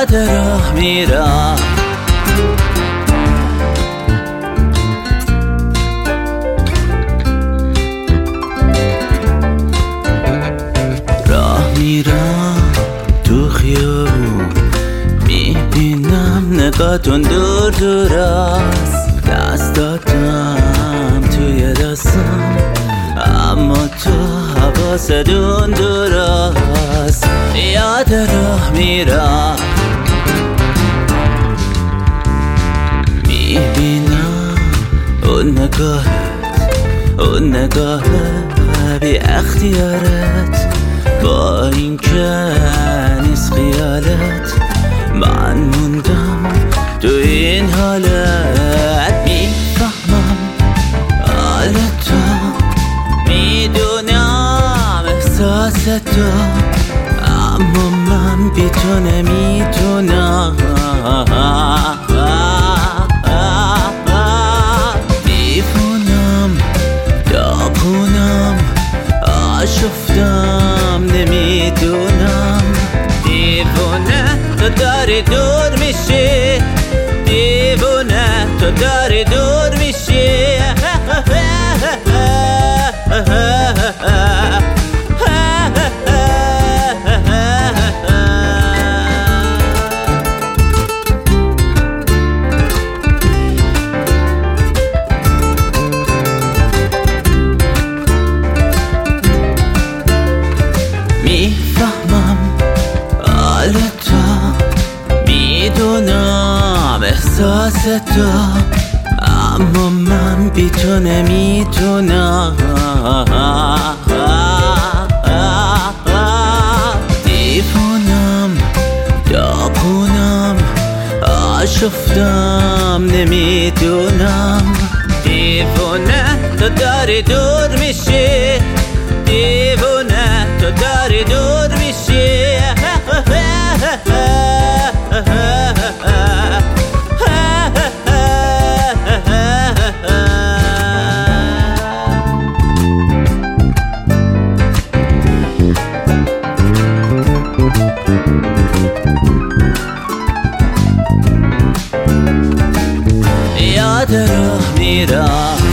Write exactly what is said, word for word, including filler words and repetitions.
یاد راه میرم، راه میرم تو خیابون، میبینم نگاهتون دور دور است، دستاتم توی دستم اما تو حواستون دور است. یاد راه میرم، میبینم اون نگاهت، اون نگاه بی اختیارت، با این که نیست خیالت، من موندم تو این حالت. میفهمم حال تو، میدونم احساس تو، اما من بی تو نمیتونم. دیوونم داغونم، آشفتم نمیدونم. دیوونه تو داری دور میشی، دیوونه تو داری دور میشی. میفهمم حال تو، میدونم احساس تو، اما من بی تو نمیتونم. دیوونم داغونم، آشفتم نمیدونم. دیوونه تو داری دور میشی، دیوونه تو داری دور میشی. یاد راه میرم،